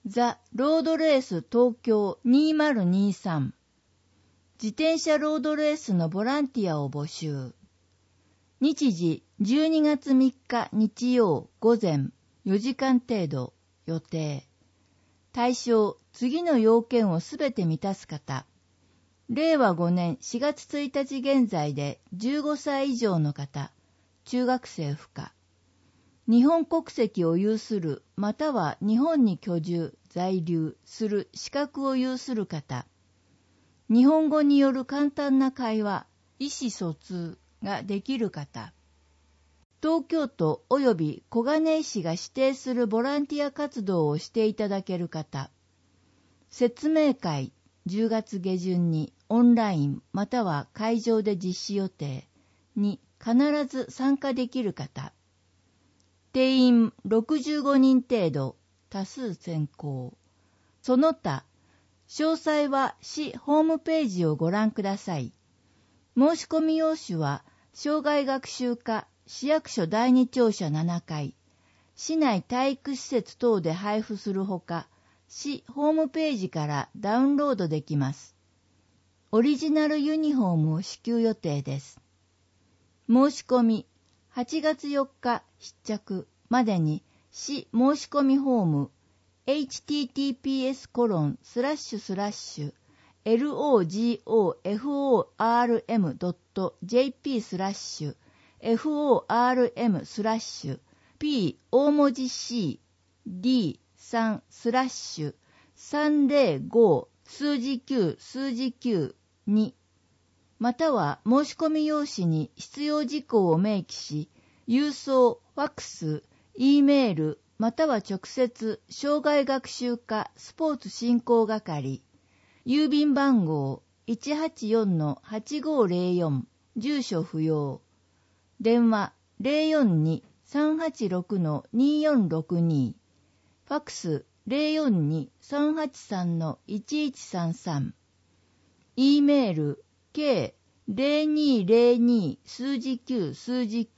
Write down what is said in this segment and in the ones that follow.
ザ・ロードレース東京2023自転車ロードレースのボランティアを募集。日時12月3日日曜午前4時間程度予定。対象次の要件をすべて満たす方。令和5年4月1日現在で15歳以上の方、中学生不可。日本国籍を有するまたは日本に居住、在留する資格を有する方。日本語による簡単な会話、意思疎通ができる方。東京都及び小金井市が指定するボランティア活動をしていただける方。説明会10月下旬にオンラインまたは会場で実施予定に必ず参加できる方。定員65人程度、多数選考。その他、詳細は市ホームページをご覧ください。申し込み用紙は、障害学習課市役所第二庁舎7階、市内体育施設等で配布するほか、市ホームページからダウンロードできます。オリジナルユニフォームを支給予定です。申し込み、8月4日必着までに市申し込みフォームhttps://logoform.jp/form/p 大文字 C D3/305数字9数字9にまたは申し込み用紙に必要事項を明記し、郵送、ファックス、Eメール、または直接、障害学習課スポーツ振興係、郵便番号 184-8504、住所不要、電話 042-386-2462、ファックス 042-383-1133、Eメール、k0202 数字9数字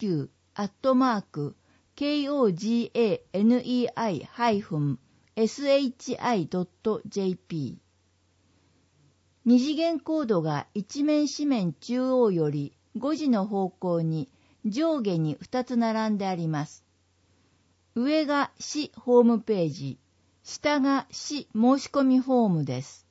9@KOGANEI-SHI.jp 二次元コードが一面紙面中央より5時の方向に上下に2つ並んであります。上が市ホームページ、下が市申し込みフォームです。